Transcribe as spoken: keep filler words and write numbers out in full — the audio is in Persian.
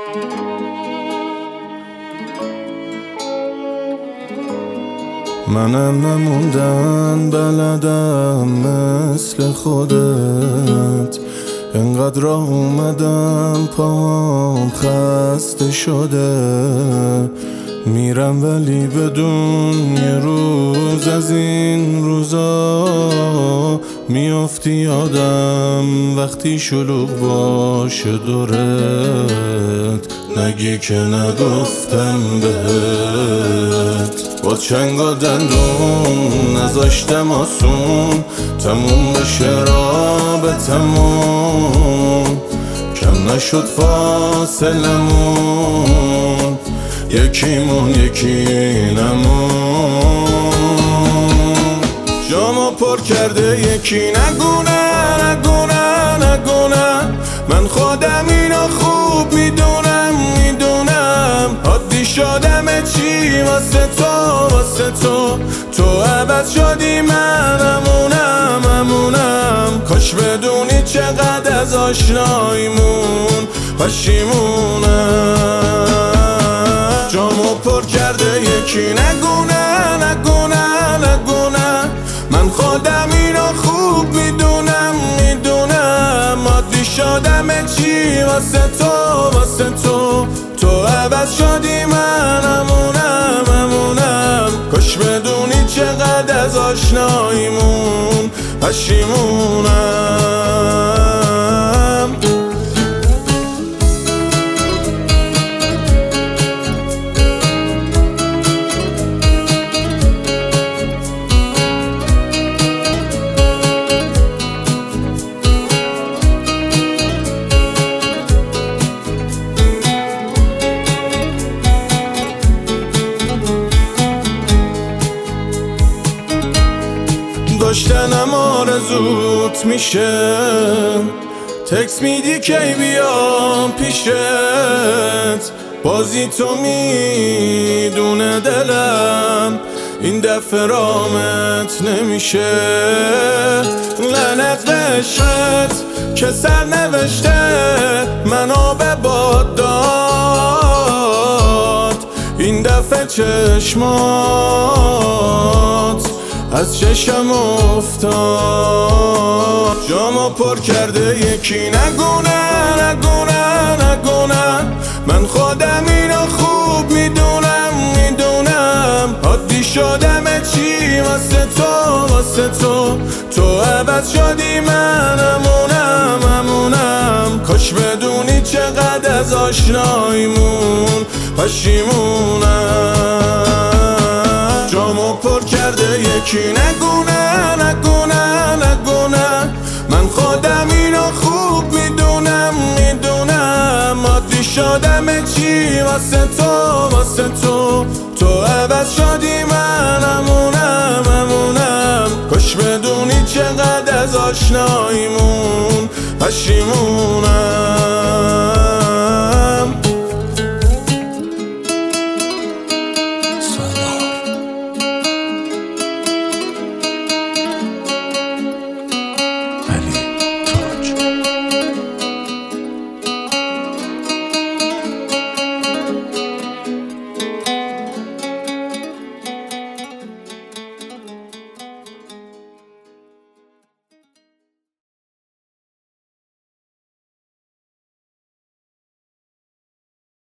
منم نموندن بلدم مثل خودت، انقدر راه اومدم پاهم خسته شده. میرم ولی بدون یه روز از این روزا میافتی یادم وقتی شلوغ باشه دورت، نگی که نگفتم بهت. با چنگ و دندون نذاشتم آسون تموم بشه رابطمون، کم نشد فاصلمون، یکیمون یکی نمون. جامو پر کرده یکی نگونه نگونه نگونه، من خودم اینو خوب میدونم میدونم. عادی شدم چی واسه تو واسه تو، تو عوض شدی من امونم امونم. کاش بدونی چقدر از آشناییمون پشیمونم. جامو پر کرده یکی نگونه نگونه نگونه، من خودم اینو خوب میدونم میدونم. عادی شدم چی واسه تو واسه تو، تو عوض شدی من امونم امونم. کاش بدونی چقدر از آشناییمون پشیمونم. داشتنم آرزوت میشه، تکس میدی کی بیام پیشت. بازی تو میدونه دلم این دفعه رامت نمیشه. لعنت به عشقت که سر نوشته منو به باد داد. این دفعه چشمات از چشم افتاد. جامو پر کرده یکی نگونه نگونه نگونه، من خودم اینو خوب میدونم میدونم. عادی شدم چی واسه تو واسه تو، تو عوض شدی من امونم امونم. کاش بدونی چقدر از آشناییمون پشیمونم. جامو پر کرده یکی نگونه نگونه نگونه، من خودم اینو خوب میدونم میدونم. عادی شدم چی واسه تو واسه تو، تو عوض شدی من امونم امونم. کاش بدونی چقدر از آشناییمون پشیمونم.